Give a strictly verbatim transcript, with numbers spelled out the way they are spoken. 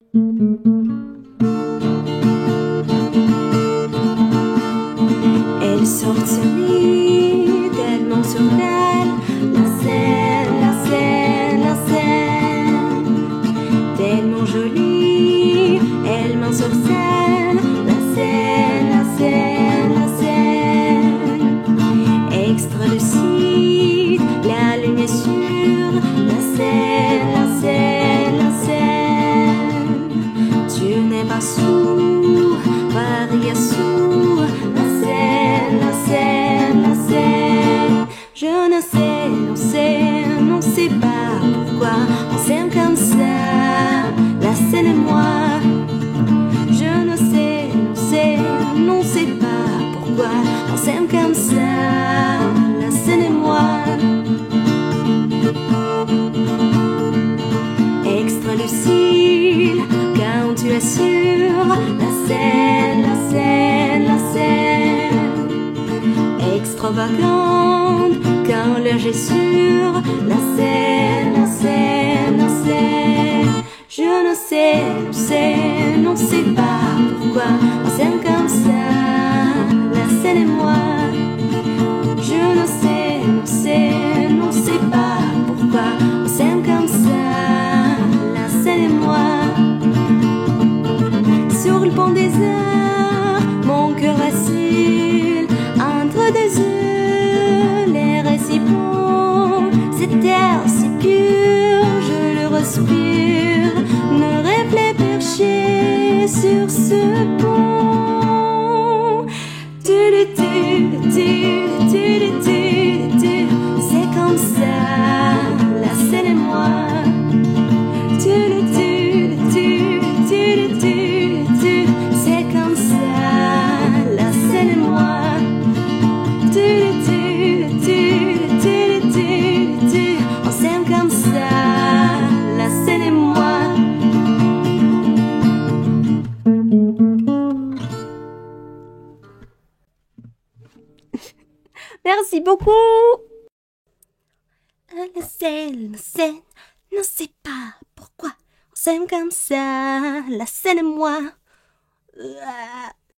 Elle sort de ce lit, tellement sur elle, la scène, la scène, la scène, tellement jolie, elle m'en sur scène, la scène, la scène, la scène, extra lucide, la lune est sûre, la scène, la scène, la scène, tu n'es pas sourd, Maria sourd, la scène, la scène, la scène, je ne sais, non sais, non sais pas pourquoi on s'aime comme ça, la scène et moi. Je ne sais, non sais, non sais pas pourquoi on s'aime comme ça, la scène et moi. Extra lucide quand tu es sur la scène, la scène, la scène, extravagante quand le j'ai sur la scène, la scène, la scène. Je ne sais, non sais, non sais pas pourquoi on s'aime comme ça, la scène et moi. Je ne sais, non sais, non sais pas pourquoi on s'aime comme ça, la scène et moi. Sur le pont des heures, mon cœur vacille entre deux yeux, l'air est si bon, cet air si pur, je le respire, ne rêve les perchés sur ce pont. Tu le tu, tu, tu, tu, tu, c'est comme ça, la scène et moi. Tu le tu, tu, tu, tu, tu, c'est comme ça, la scène et moi. Tu le tu, tu, tu, tu, tu, on s'aime comme ça, la scène et moi. Merci beaucoup. La scène, la scène, ne sais pas pourquoi on s'aime comme ça, la scène et moi.